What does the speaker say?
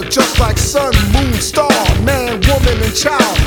just like sun, moon, star, man, woman, and child.